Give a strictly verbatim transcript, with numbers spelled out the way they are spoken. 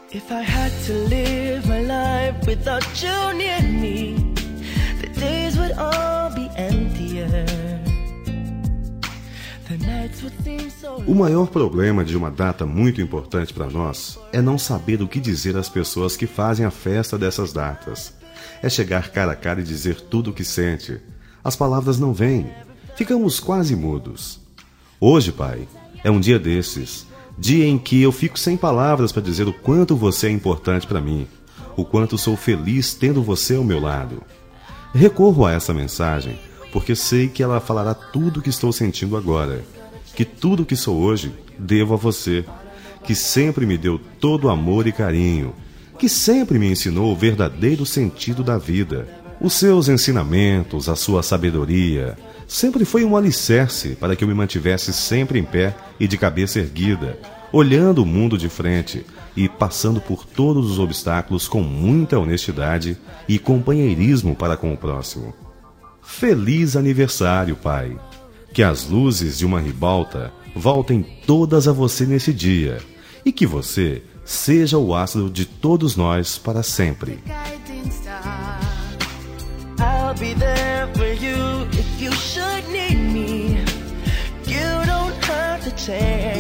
If I had to live my life without you near me, the days would all be emptier. The nights would seem so... O maior problema de uma data muito importante para nós é não saber o que dizer às pessoas que fazem a festa dessas datas. É chegar cara a cara e dizer tudo o que sente. As palavras não vêm. Ficamos quase mudos. Hoje, pai, é um dia desses. Dia em que eu fico sem palavras para dizer o quanto você é importante para mim, o quanto sou feliz tendo você ao meu lado. Recorro a essa mensagem porque sei que ela falará tudo o que estou sentindo agora, que tudo o que sou hoje devo a você, que sempre me deu todo amor e carinho, que sempre me ensinou o verdadeiro sentido da vida. Os seus ensinamentos, a sua sabedoria, sempre foi um alicerce para que eu me mantivesse sempre em pé e de cabeça erguida, olhando o mundo de frente e passando por todos os obstáculos com muita honestidade e companheirismo para com o próximo. Feliz aniversário, pai! Que as luzes de uma ribalta voltem todas a você nesse dia e que você seja o astro de todos nós para sempre. I'll be there for you if you should need me. You don't have to change.